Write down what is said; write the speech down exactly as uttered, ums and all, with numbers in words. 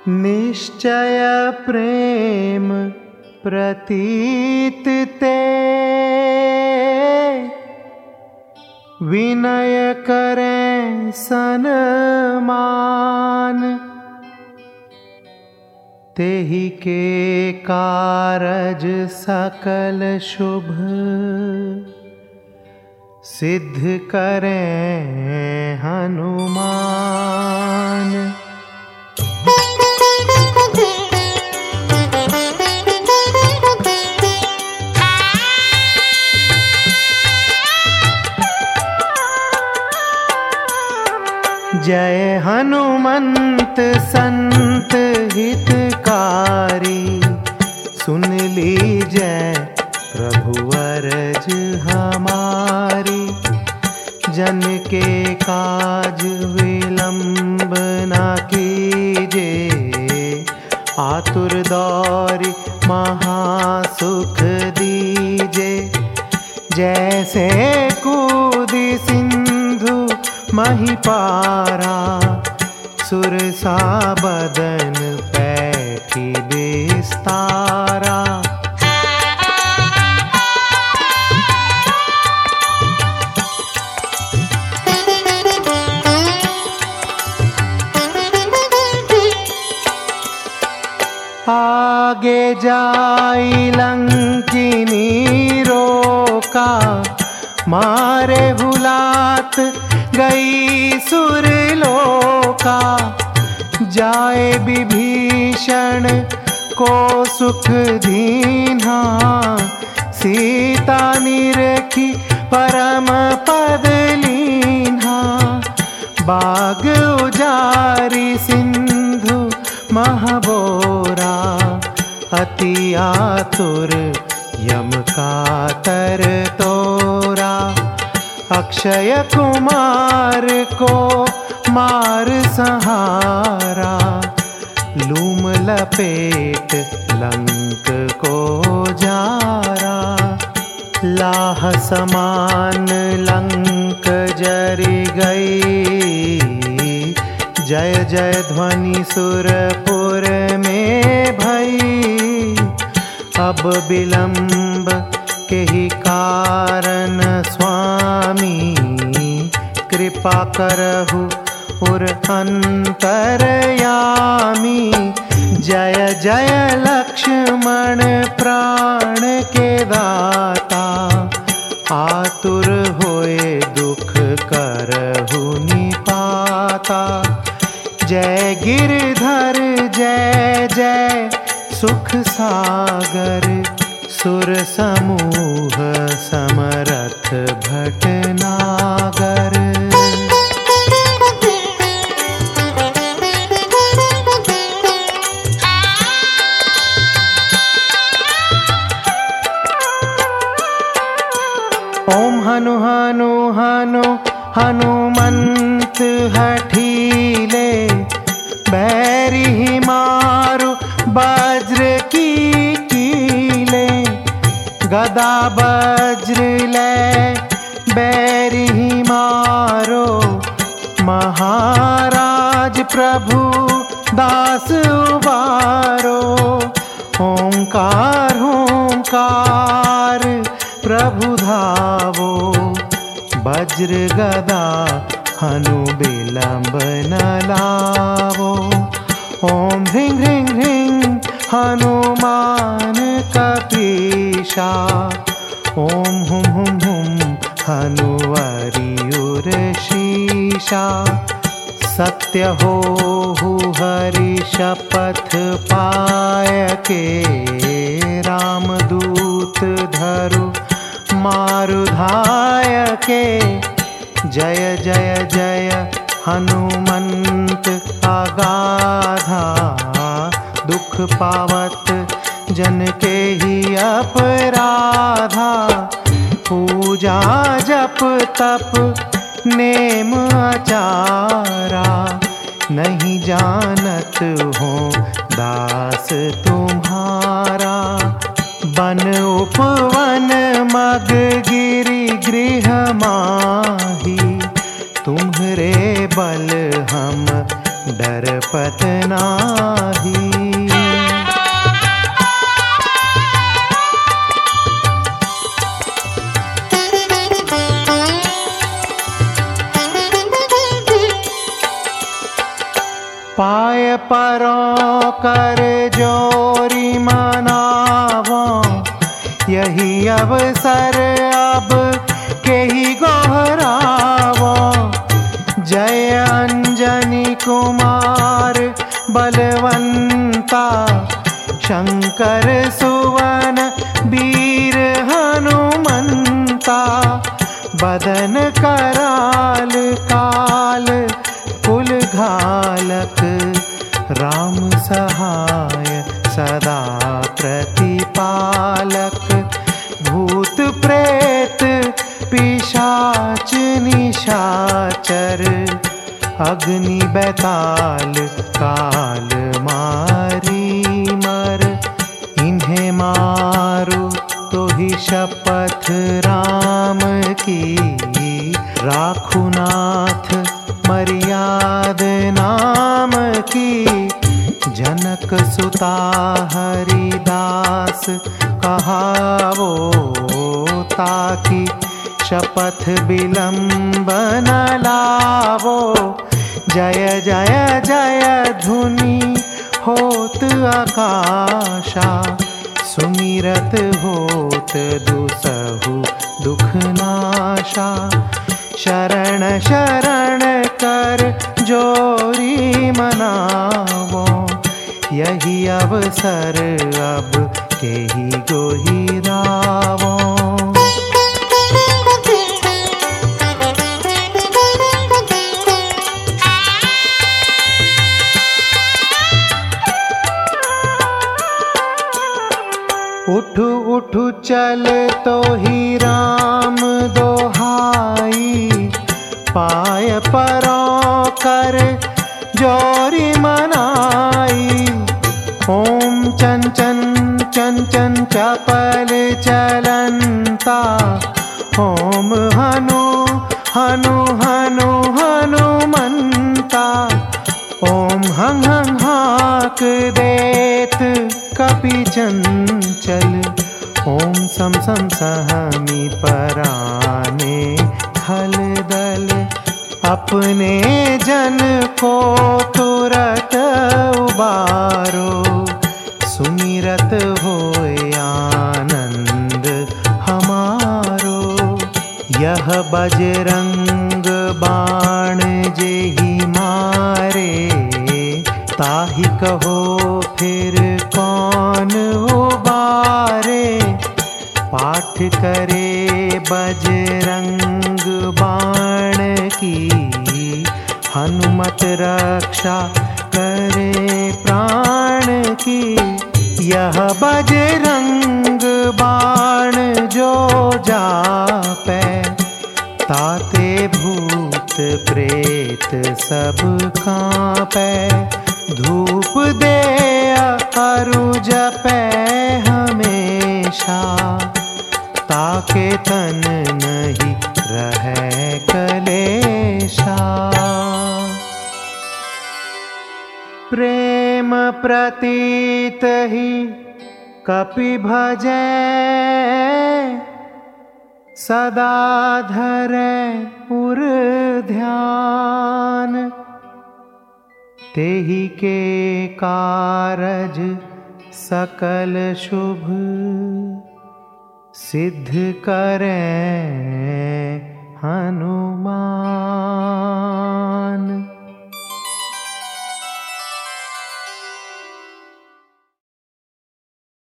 निश्चय प्रेम प्रतीत ते विनय करें सनमान। तेहि के कारज सकल शुभ सिद्ध करें हनुमान। जय हनुमंत संत हितकारी, सुन लीजय प्रभु अरज हमारी। जन के काज विलंब न कीजे, आतुर दौरि महासुख दीजे। जैसे कूदी सिंधु महिपारा, सुरसा बदन पैठी बिस्तारा। आगे जाई लंकिनी रोका, मारे हुलात गई सुरलोका। जाए विभीषण को सुख दीन्हा, सीता निरखी परम पद लीन्हा। बाग उजारी सिंधु महबोरा, अति आतुर यम कातर तोरा। अक्षय कुमार को मार संहारा, लूम लपेट लंक को जारा। लाह समान लंक जरि गई, जय जय ध्वनि सुरपुर में भई। अब विलंब केहि कारण स्वामी, कृपा करहु उर अंतरयामी। जय जय लक्ष्मण प्राण के दाता, आतुर होए दुख करहु निपाता। जय गिरधर जय जय सुख सागर, सुर समूह समरथ भटनागर। ओम हनु हनु हनु हनुमंत हठीले, बैरी मारु वज्र की कीले। गदा वज्र ले बैरी मारो, महाराज प्रभु दास उबारो। ओंकार ओंकार प्रभु धावो, वज्र गदा हनु विलंब न लावो। ओम ह्रीं ह्रीं ह्रीं हनुमान कपीशा, ओम हुम हुम हुम हनुवरियुर शीशा। सत्य होहु हरि शपथ पाय के, रामदूत धरु मारुधाय के। जय जय जय हनुमंत अगाधा, दुख पावत जन के ही अपराधा। पूजा जप तप नेम आचारा, नहीं जानत हो दास तुम्हारा। बन उपवन मग गिरि गृह माही, तुम्हरे बल हम डरपत नाही। पाय परों कर जोरी मनावो, यही अवसर अब के ही गोहरावो। जय अंजनी कुमार बलवंता, शंकर सुवन वीर हनुमंता। बदन कराल काल कुल घालक, राम सहाय सदा प्रतिपालक। भूत प्रेत पिशाच निशाचर, अग्नि बैताल काल मारी मर। इन्हें मारो तो ही शपथ राम की, राखुनाथ मर्याद नाम की। जनक सुता हरिदास कहावो, ताकि शपथ विलंब न लावो। जय जय जय धुनि होत आकाशा, सुमिरत होत दुसहु दुख नाशा। शरण शरण कर जोरी मनावो, यही अवसर अब के ही गोहिरावो। उठ उठ चल तो ही राम दोहाई, पाय परों कर जोरी मनाई। ओम चन चन चन चन चपल चलंता, ओम हनु हनु हनु हनुमंता। ओम हं हं हाक देत कपि चंचल, ओम सम सम सहमी पराने खल दल। अपने जन को तुरत उबारो, सुमिरत होए आनंद हमारो। यह बजरंग बाण जेहि मारे, ताहि कहो फिर कौन उबारे। पाठ करे बजरंग बाण की, हनुमत रक्षा करे प्राण की। यह बजरंग बाण जो जापै, ताते भूत प्रेत सब कांपै। धूप दे अरु जपै हमेशा, ताके तन नहीं रहे कलेशा। प्रेम प्रतीत ही कपि भजै, सदा धरै उर ध्यान। तेहि के कारज सकल शुभ, सिद्ध करै हनुमान।